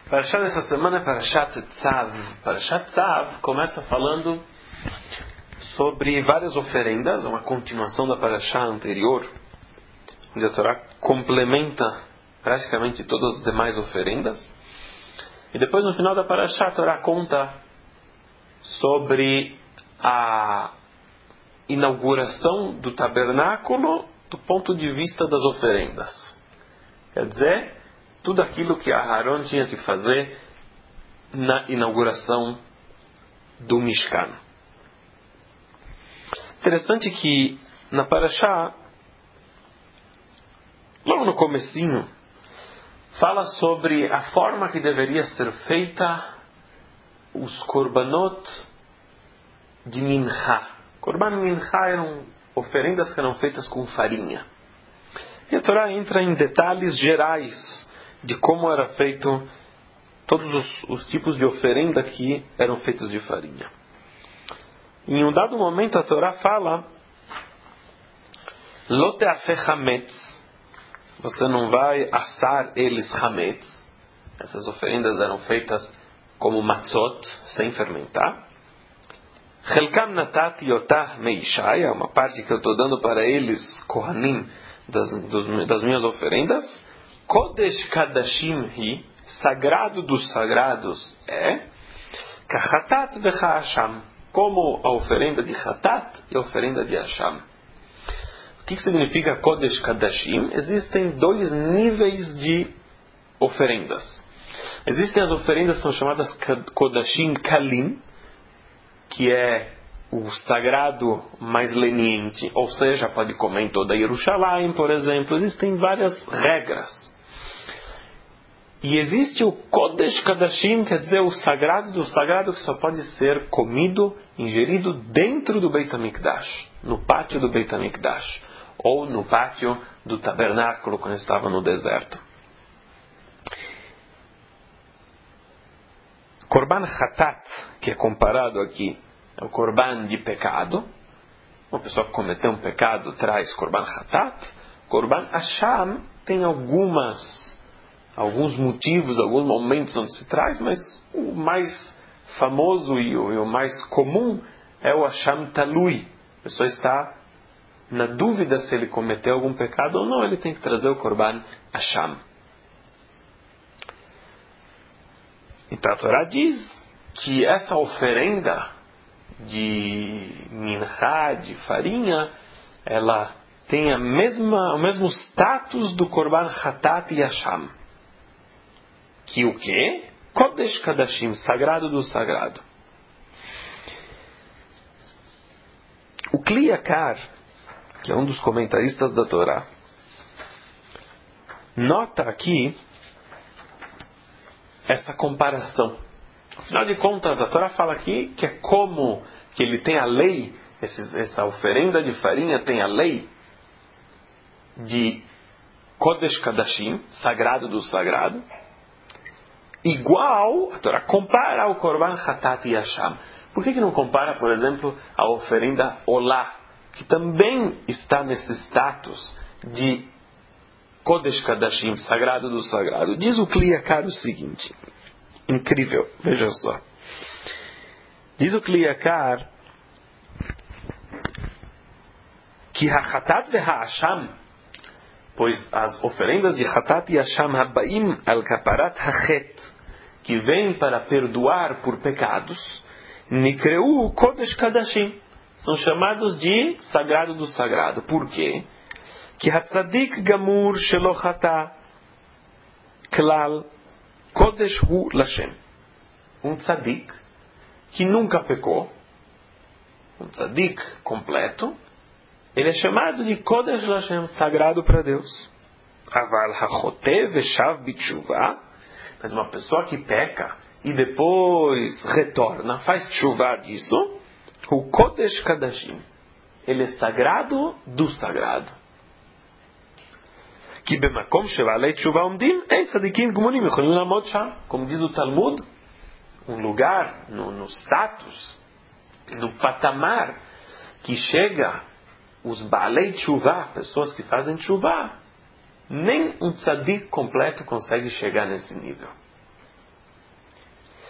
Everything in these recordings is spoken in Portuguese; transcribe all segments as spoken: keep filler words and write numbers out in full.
Parashat dessa semana é Parashat Tzav. Parashat Tzav começa falando sobre várias oferendas, uma continuação da Parashat anterior, onde a Torá complementa praticamente todas as demais oferendas. E depois, no final da Parashat, a Torá conta sobre a inauguração do tabernáculo do ponto de vista das oferendas. Quer dizer, tudo aquilo que Aharon tinha que fazer na inauguração do Mishkan. Interessante que na Parashá, logo no comecinho, fala sobre a forma que deveria ser feita os korbanot de Mincha. Korban Mincha eram oferendas que eram feitas com farinha. E a Torá entra em detalhes gerais de como era feito todos os, os tipos de oferenda que eram feitos de farinha. Em um dado momento a Torá fala: Lo te'afeh hametz, você não vai assar eles hametz. Essas oferendas eram feitas como matzot, sem fermentar. Chelkam natati yotah meishai, é uma parte que eu estou dando para eles, kohanim, das, dos, das minhas oferendas. Kodesh Kadashim Hi, sagrado dos sagrados, é Kachatat Vechasham, como a oferenda de Chatat e a oferenda de Hasham. O que significa Kodesh Kadashim? Existem dois níveis de oferendas. Existem as oferendas que são chamadas Kodashim Kalim, que é o sagrado mais leniente, ou seja, pode comer em toda Jerusalém, por exemplo. Existem várias regras. E existe o Kodesh Kadashim, quer dizer, o sagrado do sagrado, que só pode ser comido, ingerido dentro do Beit HaMikdash, no pátio do Beit HaMikdash, ou no pátio do tabernáculo, quando estava no deserto. Korban Chatat, que é comparado aqui, é o Korban de pecado. Uma pessoa que cometeu um pecado traz Korban Chatat. Korban Hasham tem algumas alguns motivos, alguns momentos onde se traz, mas o mais famoso e o, e o mais comum é o Hasham Talui. A pessoa está na dúvida se ele cometeu algum pecado ou não, ele tem que trazer o Korban Hasham. Então a Torá diz que essa oferenda de minchá, de farinha, ela tem a mesma, o mesmo status do Korban Chatat e Hasham. Que o quê? Kodesh Kadashim, sagrado do sagrado. O Kli Yakar, que é um dos comentaristas da Torá, nota aqui essa comparação. Afinal de contas, a Torá fala aqui que é como que ele tem a lei, esses, essa oferenda de farinha tem a lei de Kodesh Kadashim, sagrado do sagrado, igual, a Torá compara ao Korban Chatat e Hasham. Por que que não compara, por exemplo, a oferenda Olá, que também está nesse status de Kodesh Kadashim, sagrado do sagrado? Diz o Kli Yakar o seguinte, incrível, veja só. Diz o Kli Yakar que ha-Chatat ve-ha-Hasham, pois as oferendas de Chatat e Hasham habaim al-kaparat hachet, que vêm para perdoar por pecados, nikreu Kodesh Kadashim, são chamados de sagrado do sagrado. Por quê? Que hatzadik gamur shelo chata klal Kodesh hu Lashem. Um tzadik que nunca pecou, um tzadik completo, ele é chamado de Kodesh Lashem, sagrado para Deus. Aval hachote veshav bitshuva, mas uma pessoa que peca e depois retorna, faz tshuva disso, o Kodesh Kadashim, ele é sagrado do sagrado. Que bemakom shevalei tshuva umdim, ei tzadikim gmunim yecholim lamod sham. Como diz o Talmud, um lugar no, no status, no patamar que chega os Baalei Tshuva, pessoas que fazem Tshuva, nem um tzadik completo consegue chegar nesse nível.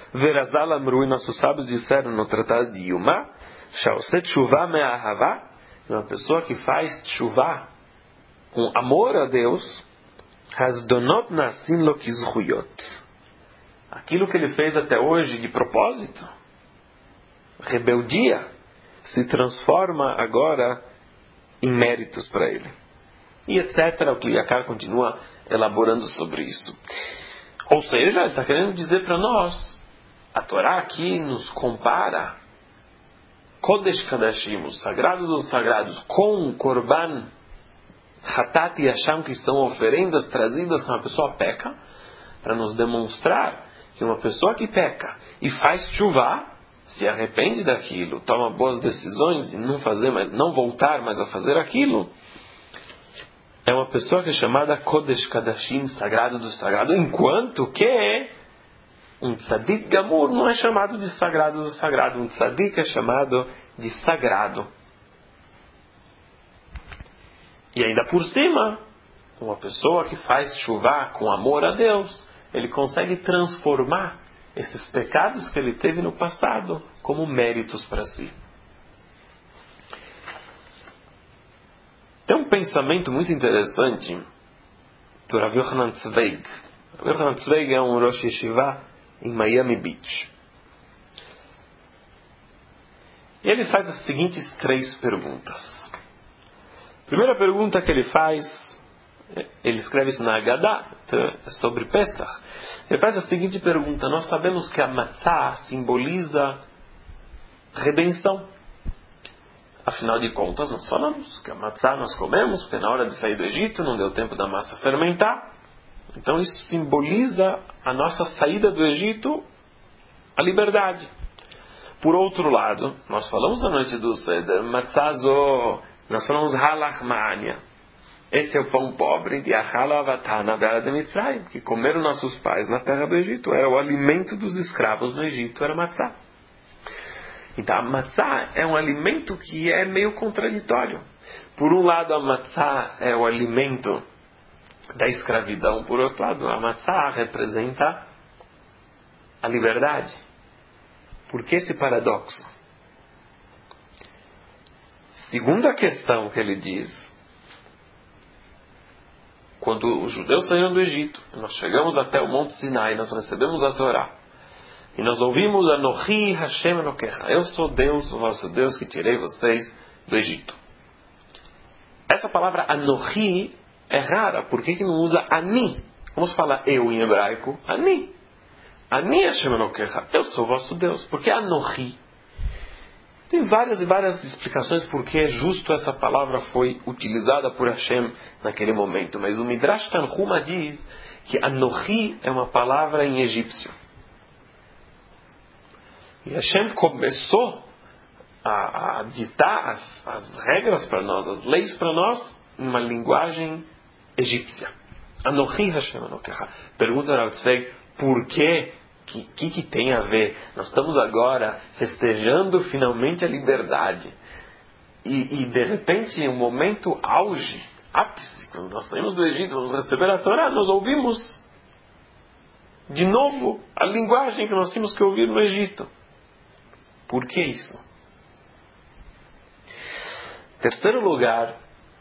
Verazal amru, e nossos sábios disseram no tratado de Yuma, Shaoset Shuvah me'ahava, uma pessoa que faz Shuvah com amor a Deus, Hasdonot nasim lo kizchuyot. Aquilo que ele fez até hoje de propósito, rebeldia, se transforma agora em méritos para ele. E etcétera. O Kliakar continua elaborando sobre isso. Ou seja, ele está querendo dizer para nós, a Torá aqui nos compara Kodesh Kadashim, o sagrado dos sagrados, com o Korban Hatat e Hasham, que são oferendas trazidas quando a pessoa peca, para nos demonstrar que uma pessoa que peca e faz chuvá, se arrepende daquilo, toma boas decisões de não fazer mais, não voltar mais a fazer aquilo, é uma pessoa que é chamada Kodesh Kadashim, sagrado do sagrado, enquanto que um tzadik gamur não é chamado de sagrado do sagrado, um tzadik é chamado de sagrado. E ainda por cima, uma pessoa que faz chuvá com amor a Deus, ele consegue transformar esses pecados que ele teve no passado como méritos para si. Tem um pensamento muito interessante do Rav Yochanan Zweig. Rav Yochanan Zweig é um Rosh Yeshiva em Miami Beach. E ele faz as seguintes três perguntas. A primeira pergunta que ele faz, ele escreve isso na Haggadah, sobre Pesach. Ele faz a seguinte pergunta: nós sabemos que a matzah simboliza redenção. Afinal de contas, nós falamos que a matzah nós comemos, porque na hora de sair do Egito não deu tempo da massa fermentar. Então isso simboliza a nossa saída do Egito, a liberdade. Por outro lado, nós falamos na noite do Seder, matzah zo, nós falamos halach ma'ania. Esse é o pão pobre de Achal Avatana Bela de Mitzrayim, que comeram nossos pais na terra do Egito. Era o alimento dos escravos no Egito, era matzah. Então a matzah é um alimento que é meio contraditório. Por um lado, a matzah é o alimento da escravidão. Por outro lado, a matzah representa a liberdade. Por que esse paradoxo? Segunda questão que ele diz: quando os judeus saíram do Egito, nós chegamos até o Monte Sinai, nós recebemos a Torá, e nós ouvimos Anochi Hashem Elokecha, eu sou Deus, o vosso Deus, que tirei vocês do Egito. Essa palavra Anochi é rara. Por que que não usa Ani? Vamos falar eu em hebraico. Ani. Ani Hashem Elokecha, eu sou o vosso Deus. Por que Anochi? Tem várias e várias explicações por que é justo essa palavra foi utilizada por Hashem naquele momento. Mas o Midrash Tanhuma diz que Anochi é uma palavra em egípcio. E Hashem começou a, a ditar as, as regras para nós, as leis para nós, em uma linguagem egípcia. Anochi Hashem Elokecha. Pergunta Rav Tzveig, por que O que, que, que tem a ver? Nós estamos agora festejando finalmente a liberdade. E, e de repente, em um momento auge, ápice, quando nós saímos do Egito, vamos receber a Torá, nós ouvimos de novo a linguagem que nós tínhamos que ouvir no Egito. Por que isso? Terceiro lugar,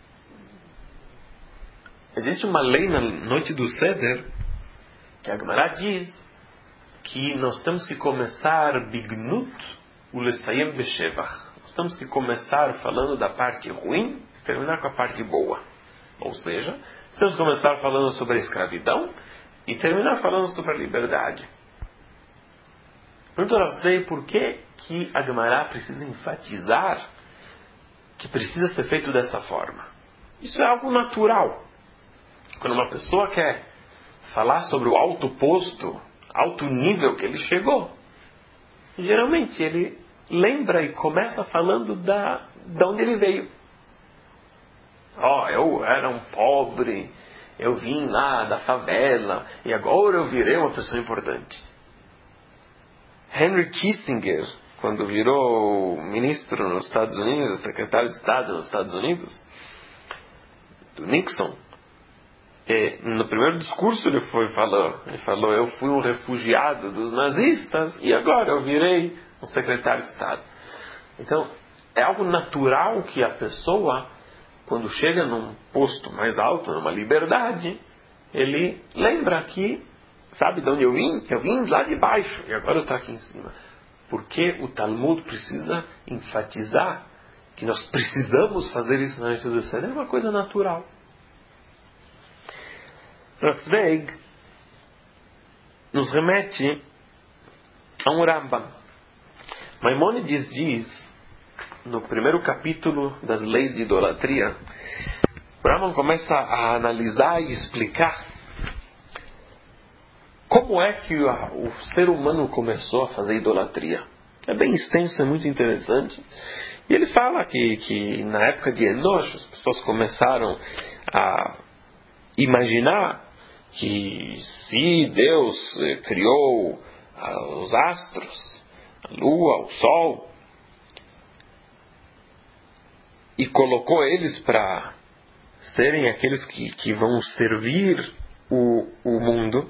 existe uma lei na noite do Seder, que a Gemara diz que nós temos que começar bignut ulesayem beshevach. Nós temos que começar falando da parte ruim e terminar com a parte boa. Ou seja, nós temos que começar falando sobre a escravidão e terminar falando sobre a liberdade. Pergunto a você, por que que a Gemara precisa enfatizar que precisa ser feito dessa forma? Isso é algo natural. Quando uma pessoa quer falar sobre o alto posto, alto nível que ele chegou, geralmente ele lembra e começa falando da, da onde ele veio. Ó, oh, eu era um pobre, eu vim lá da favela e agora eu virei uma pessoa importante. Henry Kissinger, quando virou ministro nos Estados Unidos, secretário de Estado nos Estados Unidos, do Nixon, é, no primeiro discurso ele foi falou, ele falou, eu fui um refugiado dos nazistas e agora eu virei um secretário de Estado. Então, é algo natural que a pessoa, quando chega num posto mais alto, numa liberdade, ele lembra que, sabe de onde eu vim? Eu vim lá de baixo e agora eu estou aqui em cima. Porque o Talmud precisa enfatizar que nós precisamos fazer isso na introdução. É uma coisa natural. Ratzveig nos remete a um Rambam. Maimônides diz, no primeiro capítulo das leis de idolatria, o Rambam começa a analisar e explicar como é que o ser humano começou a fazer idolatria. É bem extenso, é muito interessante. E ele fala que, que na época de Enosh, as pessoas começaram a imaginar que se Deus criou os astros, a lua, o sol, e colocou eles para serem aqueles que, que vão servir o, o mundo,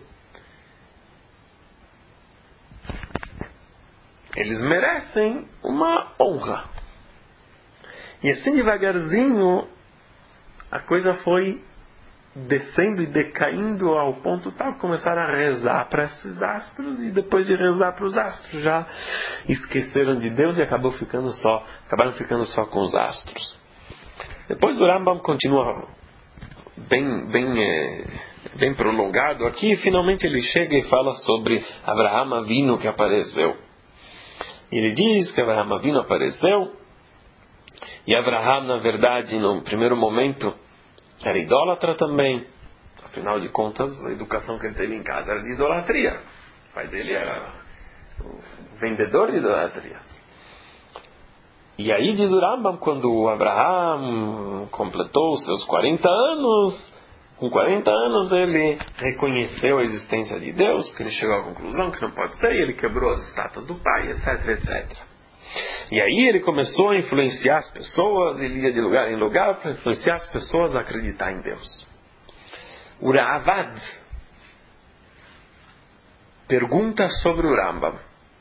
eles merecem uma honra. E assim devagarzinho a coisa foi descendo e decaindo ao ponto tal que começaram a rezar para esses astros, e depois de rezar para os astros já esqueceram de Deus e acabou ficando só, acabaram ficando só com os astros. Depois o Rambam continua bem, bem, é, bem prolongado aqui, e finalmente ele chega e fala sobre Avraham Avinu que apareceu. Ele diz que Avraham Avinu apareceu, e Avraham, na verdade, no primeiro momento, era idólatra também. Afinal de contas, a educação que ele teve em casa era de idolatria. O pai dele era o vendedor de idolatrias. E aí diz o Rambam, quando Abraham completou os seus quarenta anos, com quarenta anos ele reconheceu a existência de Deus, porque ele chegou à conclusão que não pode ser, e ele quebrou as estátuas do pai, etc, etcétera. E aí ele começou a influenciar as pessoas, ele ia de lugar em lugar para influenciar as pessoas a acreditar em Deus. O Ravad pergunta sobre o Rambam.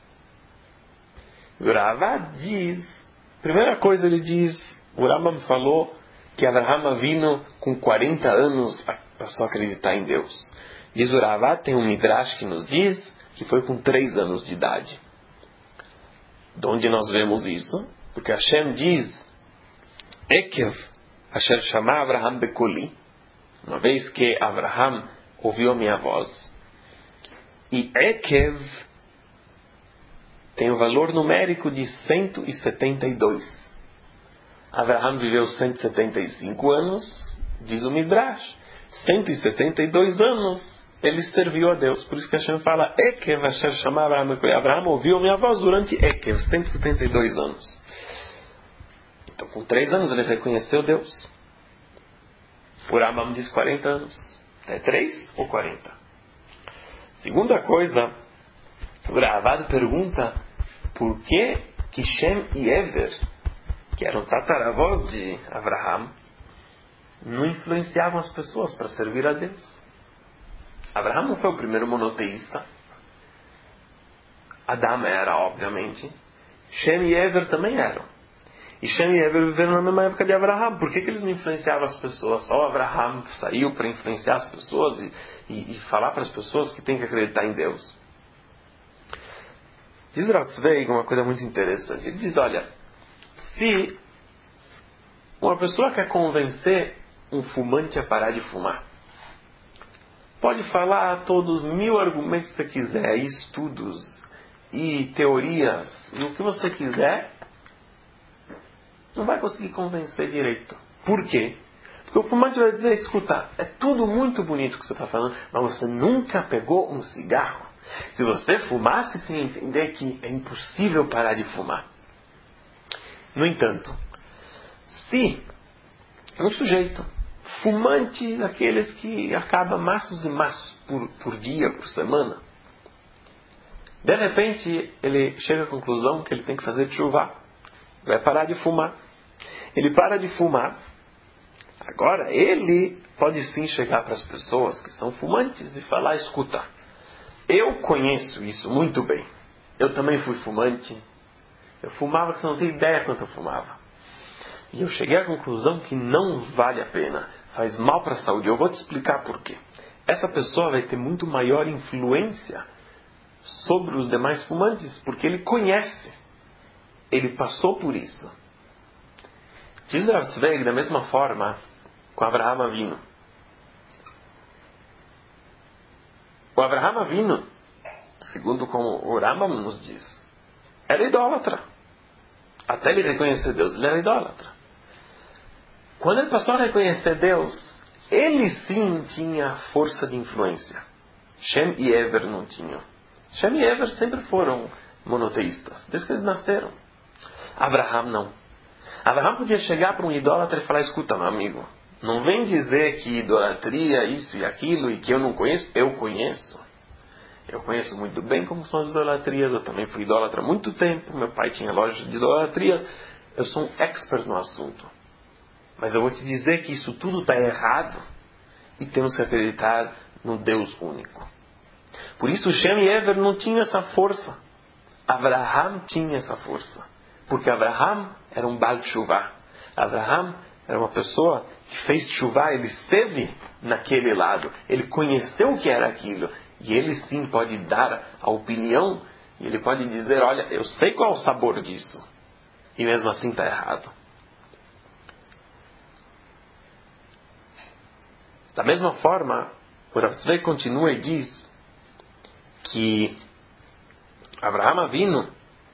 O Ravad diz, primeira coisa ele diz, o Rambam falou que Avraham Avinu com quarenta anos passou a acreditar em Deus. Diz o Ravad, tem um Midrash que nos diz que foi com três anos de idade. De onde nós vemos isso? Porque Hashem diz, Ekev, Asher Shama Avraham Bekoli, uma vez que Avraham ouviu a minha voz. E Ekev tem o valor numérico de cento e setenta e dois. Avraham viveu cento e setenta e cinco anos, diz o Midrash. cento e setenta e dois anos ele serviu a Deus. Por isso que Hashem fala, Ekev Asher Shama Avraham Bekoli. Avraham ouviu a minha voz durante Ekev, cento e setenta e dois anos. Então, com três anos ele reconheceu Deus. O Rambam diz quarenta anos. É três ou quarenta? Segunda coisa, o Ravad pergunta por que que Shem e Ever, que eram tataravós de Avraham, não influenciavam as pessoas para servir a Deus. Avraham não foi o primeiro monoteísta. Adão era, obviamente. Shem e Ever também eram. E Shem e Ever viveram na mesma época de Avraham. Por que, que eles não influenciavam as pessoas? Só Avraham saiu para influenciar as pessoas e, e, e falar para as pessoas que têm que acreditar em Deus. Diz Ratzveig uma coisa muito interessante. Ele diz, olha, se uma pessoa quer convencer um fumante a parar de fumar, pode falar todos mil argumentos que você quiser, e estudos, e teorias, e o que você quiser, não vai conseguir convencer direito. Por quê? Porque o fumante vai dizer, escuta, é tudo muito bonito que você está falando, mas você nunca pegou um cigarro. Se você fumasse, você ia entender que é impossível parar de fumar. No entanto, se um sujeito fumante, daqueles que acaba maços e maços por, por dia, por semana, de repente ele chega à conclusão que ele tem que fazer tshuva, vai parar de fumar. Ele para de fumar Agora, ele pode sim chegar para as pessoas que são fumantes e falar, escuta, eu conheço isso muito bem. Eu também fui fumante. Eu fumava que você não tem ideia quanto eu fumava. E eu cheguei à conclusão que não vale a pena. Faz mal para a saúde. Eu vou te explicar por quê. Essa pessoa vai ter muito maior influência sobre os demais fumantes, porque ele conhece. Ele passou por isso. Diz Rav Tzveig da mesma forma com Avraham Avinu. O Avraham Avinu, segundo como o Rambam nos diz, era idólatra. Até ele reconhecer Deus, ele era idólatra. Quando ele passou a reconhecer Deus, ele sim tinha força de influência. Shem e Ever não tinham. Shem e Ever sempre foram monoteístas, desde que eles nasceram. Avraham não. Avraham podia chegar para um idólatra e falar, escuta, meu amigo, não vem dizer que idolatria, isso e aquilo, e que eu não conheço. Eu conheço. Eu conheço muito bem como são as idolatrias. Eu também fui idólatra há muito tempo. Meu pai tinha loja de idolatrias. Eu sou um expert no assunto. Mas eu vou te dizer que isso tudo está errado. E temos que acreditar no Deus único. Por isso Shem e Ever não tinham essa força. Avraham tinha essa força. Porque Avraham era um Baal Teshuvah. Avraham era uma pessoa que fez Teshuvah. Ele esteve naquele lado. Ele conheceu o que era aquilo. E ele sim pode dar a opinião. E ele pode dizer, olha, eu sei qual é o sabor disso. E mesmo assim está errado. Da mesma forma, o Rav Tzveig continua e diz que Avraham Avinu,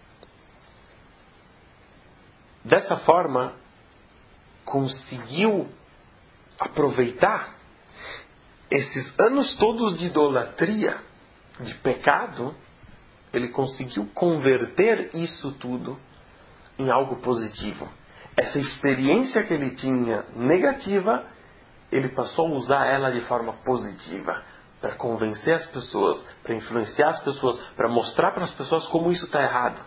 dessa forma, conseguiu aproveitar esses anos todos de idolatria, de pecado. Ele conseguiu converter isso tudo em algo positivo. Essa experiência que ele tinha negativa, ele passou a usar ela de forma positiva, para convencer as pessoas, para influenciar as pessoas, para mostrar para as pessoas como isso está errado.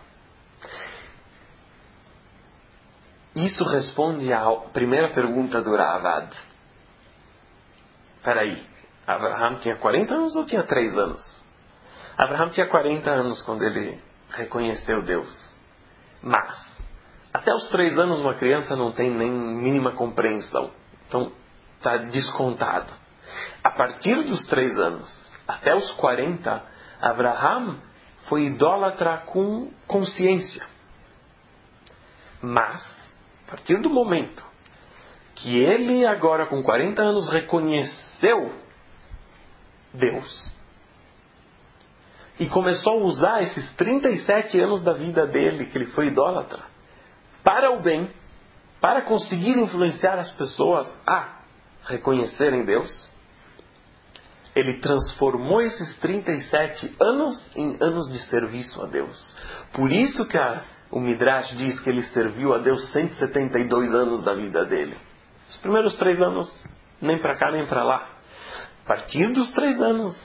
Isso responde à primeira pergunta do Ravad. Espera aí, Avraham tinha quarenta anos ou tinha três anos? Avraham tinha quarenta anos quando ele reconheceu Deus. Mas, até os três anos uma criança não tem nem mínima compreensão. Então, está descontado. A partir dos três anos até os quarenta, Avraham foi idólatra com consciência. Mas, a partir do momento que ele agora com quarenta anos reconheceu Deus e começou a usar esses trinta e sete anos da vida dele, que ele foi idólatra, para o bem, para conseguir influenciar as pessoas a reconhecerem Deus, ele transformou esses trinta e sete anos em anos de serviço a Deus. Por isso que a, o Midrash diz que ele serviu a Deus cento e setenta e dois anos da vida dele. Os primeiros três anos, nem para cá nem para lá. A partir dos três anos,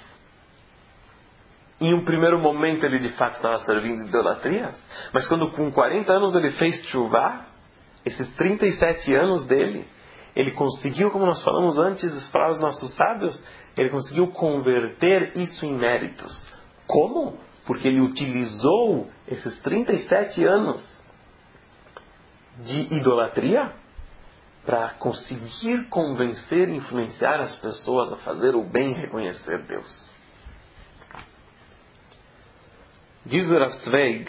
em um primeiro momento ele de fato estava servindo idolatrias, mas quando com quarenta anos ele fez teshuvah, esses trinta e sete anos dele, ele conseguiu, como nós falamos antes, para os nossos sábios, ele conseguiu converter isso em méritos. Como? Porque ele utilizou esses trinta e sete anos de idolatria para conseguir convencer e influenciar as pessoas a fazer o bem e reconhecer Deus. Diz o Rav Tzveig,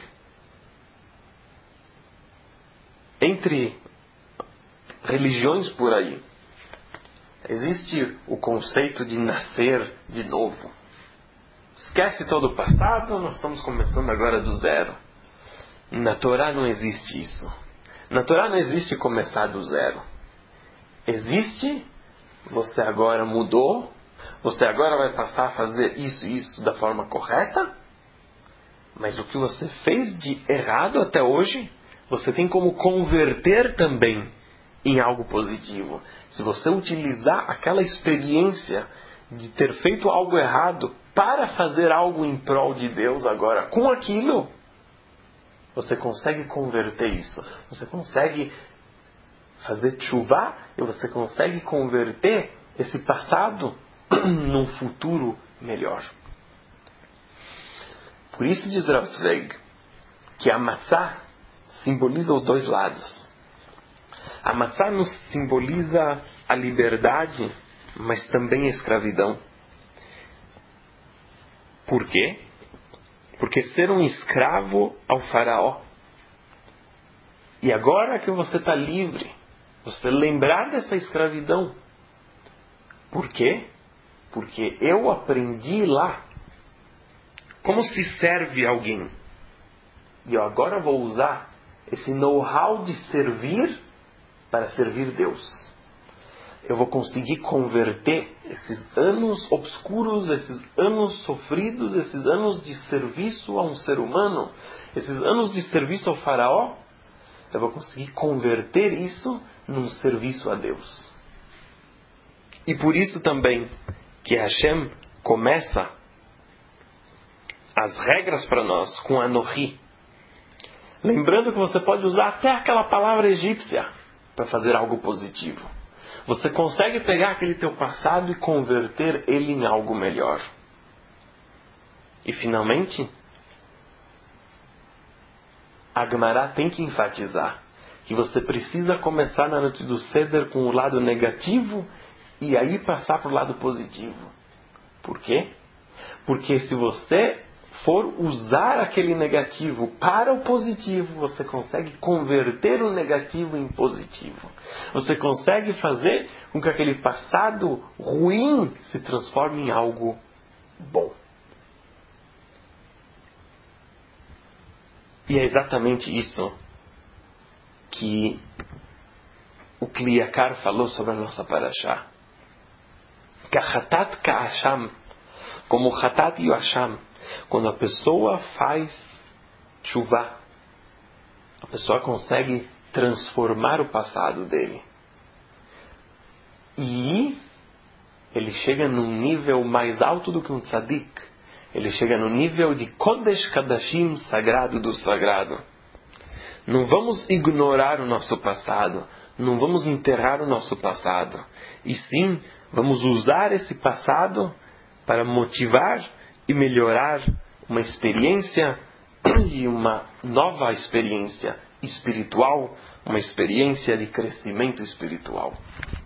entre religiões por aí, existe o conceito de nascer de novo. Esquece todo o passado, nós estamos começando agora do zero. Na Torá não existe isso. Na Torá não existe começar do zero. Existe, você agora mudou, você agora vai passar a fazer isso e isso da forma correta, mas o que você fez de errado até hoje, você tem como converter também em algo positivo. Se você utilizar aquela experiência de ter feito algo errado para fazer algo em prol de Deus agora, com aquilo, você consegue converter isso. Você consegue fazer tshuva e você consegue converter esse passado num futuro melhor. Por isso diz Rav Zweig que a matzá simboliza os dois lados. A matzá nos simboliza a liberdade, mas também a escravidão. Por quê? Porque ser um escravo ao faraó. E agora que você está livre, você lembrar dessa escravidão. Por quê? Porque eu aprendi lá como se serve alguém. E eu agora vou usar esse know-how de servir para servir Deus. Eu vou conseguir converter esses anos obscuros, esses anos sofridos, esses anos de serviço a um ser humano, esses anos de serviço ao faraó, eu vou conseguir converter isso num serviço a Deus. E por isso também que Hashem começa as regras para nós com Anohi. Lembrando que você pode usar até aquela palavra egípcia para fazer algo positivo. Você consegue pegar aquele teu passado e converter ele em algo melhor. E finalmente, a Gemara tem que enfatizar que você precisa começar na noite do Seder com o lado negativo e aí passar para o lado positivo. Por quê? Porque se você for usar aquele negativo para o positivo, você consegue converter o negativo em positivo. Você consegue fazer com que aquele passado ruim se transforme em algo bom. E é exatamente isso que o Kli Yakar falou sobre a nossa parashá. Kachatat ka'asham, como o Chatat e o Asham. Quando a pessoa faz tshuva, a pessoa consegue transformar o passado dele. E ele chega num nível mais alto do que um tzadik. Ele chega no nível de Kodesh Kadashim, sagrado do sagrado. Não vamos ignorar o nosso passado. Não vamos enterrar o nosso passado. E sim, vamos usar esse passado para motivar e melhorar uma experiência e uma nova experiência espiritual, uma experiência de crescimento espiritual.